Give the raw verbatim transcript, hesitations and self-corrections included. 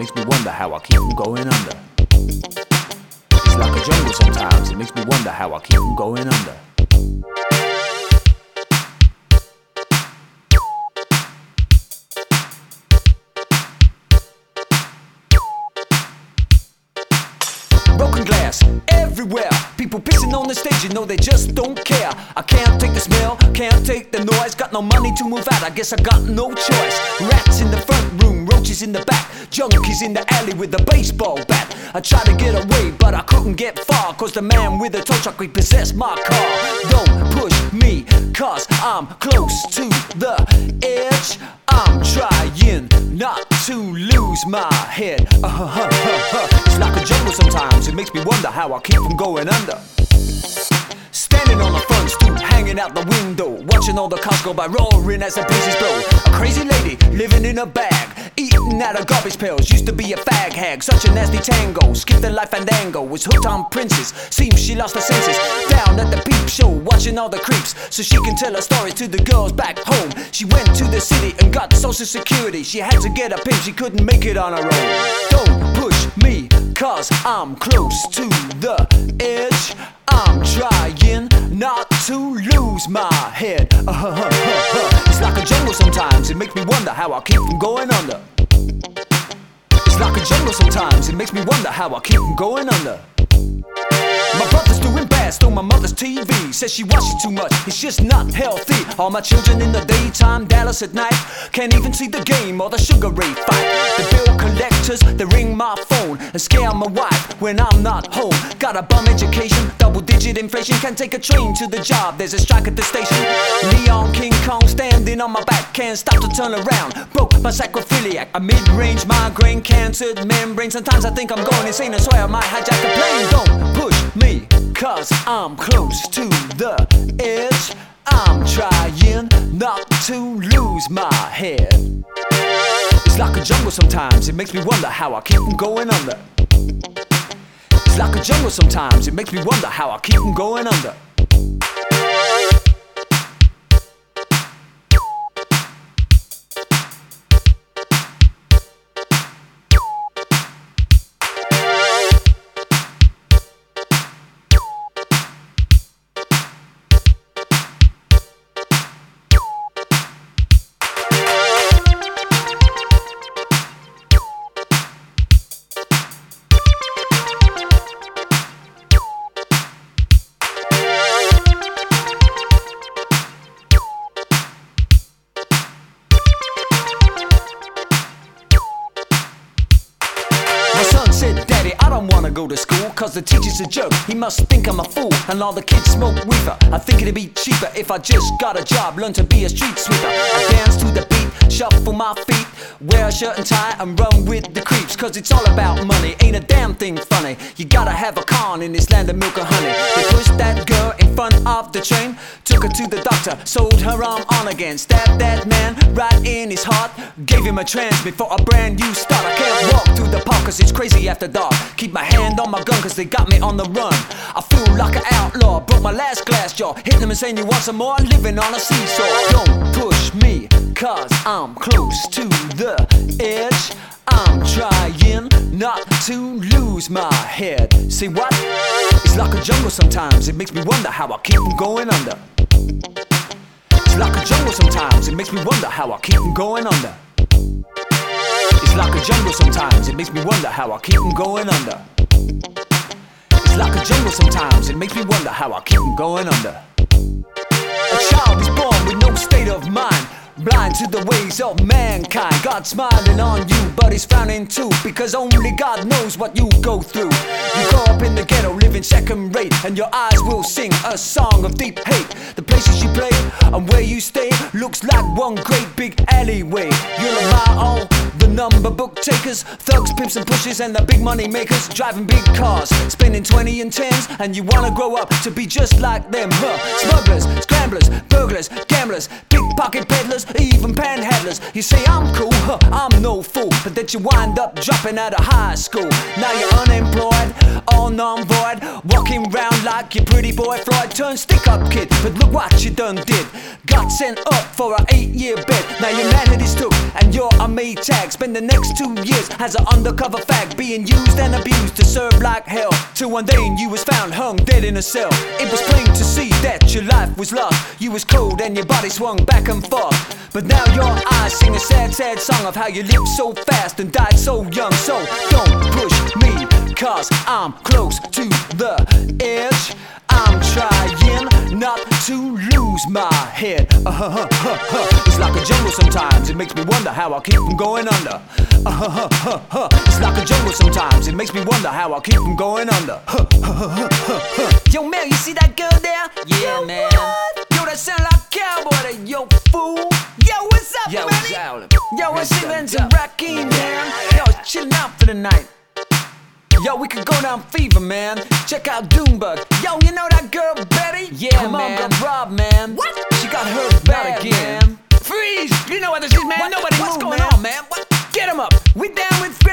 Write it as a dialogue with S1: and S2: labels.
S1: makes me wonder how I keep from going under. It's like a jungle sometimes, it makes me wonder how I keep from going under. Broken glass everywhere, people pissing on the stage, you know they just don't care. I can't take the smell, can't take the noise, got no money to move out, I guess I got no choice. Rats in the front room, roaches in the back, junkies in the alley with a baseball bat. I tried to get away, but I couldn't get far, cause the man with the tow truck repossessed my car. Don't push me, cause I'm close to the edge. I'm trying not to lose my head. Uh-huh-huh-huh-huh. It's like a jungle sometimes, it makes me wonder how I keep from going under. Standing on the front stoop, hanging out the window, watching all the cars go by, roaring as the breezes blow. A crazy lady living in a bag, eating out of garbage pails, used to be a fag hag, such a nasty tango. Skipped the life fandango, was hooked on princess, seems she lost her senses. Down at the peep show, watching all the creeps, so she can tell her stories to the girls back home. She went to the city and got social security, she had to get a pimp, she couldn't make it on her own. Don't push me, cause I'm close to the edge. I'm trying not to lose my head. Uh-huh-huh-huh-huh. It's like a jungle sometimes, it makes me wonder how I keep from going under. It's like a jungle sometimes, it makes me wonder how I keep from going under. My brother's doing bad, stole my mother's T V, says she watches too much, it's just not healthy. All my children in the daytime, Dallas at night, can't even see the game or the Sugar Ray fight. The bill collectors, they ring my phone and scare my wife when I'm not home. Got a bum education, double digit inflation, can't take a train to the job, there's a strike at the station. Neon King Kong standing on my back, can't stop to turn around, broke my sacrophiliac. A mid-range migraine, cancered membrane, sometimes I think I'm going insane, I swear I might hijack a plane. Don't push me, cause I'm close to the edge. I'm trying not to lose my head. It's like a jungle sometimes, it makes me wonder how I keep from going under. It's like a jungle sometimes, it makes me wonder how I keep from going under. Said, Daddy, I don't wanna go to school, cause the teacher's a jerk, he must think I'm a fool, and all the kids smoke reefer. I think it'd be cheaper if I just got a job, learn to be a street sweeper. I dance to the beat, shuffle my feet, wear a shirt and tie and run with the creeps, cause it's all about money, ain't a damn thing funny. You gotta have a con in this land of milk and honey. They pushed that girl in front of the train, took her to the doctor, sewed her arm on again, stabbed that man right in his heart, gave him a transmit for a brand new start. I can't walk through the park cause it's crazy after dark, keep my hand on my gun cause they got me on the run. I feel like an outlaw, broke my last glass jaw, hit them and saying you want some more, living on a seesaw. Don't push me, cause I'm close to the edge. I'm trying not to lose my head. See what? It's like a jungle sometimes, it makes me wonder how I keep from going under. It's like a jungle sometimes, it makes me wonder how I keep from going under. It's like a jungle sometimes, it makes me wonder how I keep from going under. It's like a jungle sometimes, it makes me wonder how I keep from going under. A child is born with no state of mind, blind to the ways of mankind. God's smiling on you, but he's frowning too, because only God knows what you go through. You grow up in the ghetto, living second rate, and your eyes will sing a song of deep hate. The places you play and where you stay looks like one great big alleyway. You'll admire all the number book takers, thugs, pimps and pushers, and the big money makers, driving big cars, spending twenty and tens, and you wanna grow up to be just like them, huh? Smugglers, scramblers, burglars, gamblers, pickpocket peddlers, even panhandlers. You say I'm cool, huh, I'm no fool, but that you wind up dropping out of high school. Now you're unemployed, all non-void, walking round like your pretty boy Floyd. Turned stick-up kid, but look what you done did. Got sent up for an eight-year bid. Now your manhood is took, and you're a Maytag. bag. Spend the next two years as an undercover fag, being used and abused to serve like hell. Till one day you was found hung dead in a cell. It was plain to see that your life was lost. You was cold and your body swung back and forth. But now your eyes sing a sad, sad song of how you lived so fast and died so young. So don't push me, cause I'm close to the edge. I'm trying not to lose my head. Uh-huh-huh-huh-huh. It's like a jungle sometimes. It makes me wonder how I'll keep from going under. Uh-huh-huh-huh-huh. It's like a jungle sometimes. It makes me wonder how I'll keep from going under. Uh-huh-huh-huh-huh. Yo, Mel, you see that girl there? Yeah, yo, man. What? Yo, that sound like cowboy, that yo fool. Yo, what's up, yo, man? Yo, what's even some Rakim, man? Yo, chillin' out for the night. Yo, we could go down Fever, man. Check out Doombug. Yo, you know that girl Betty? Yeah, Come man. Come on, got robbed, man. What? She got hurt bad again. Man. Freeze! You know what this is, man. What? Nobody What's move, going man. on, man? What? Get him up. We down with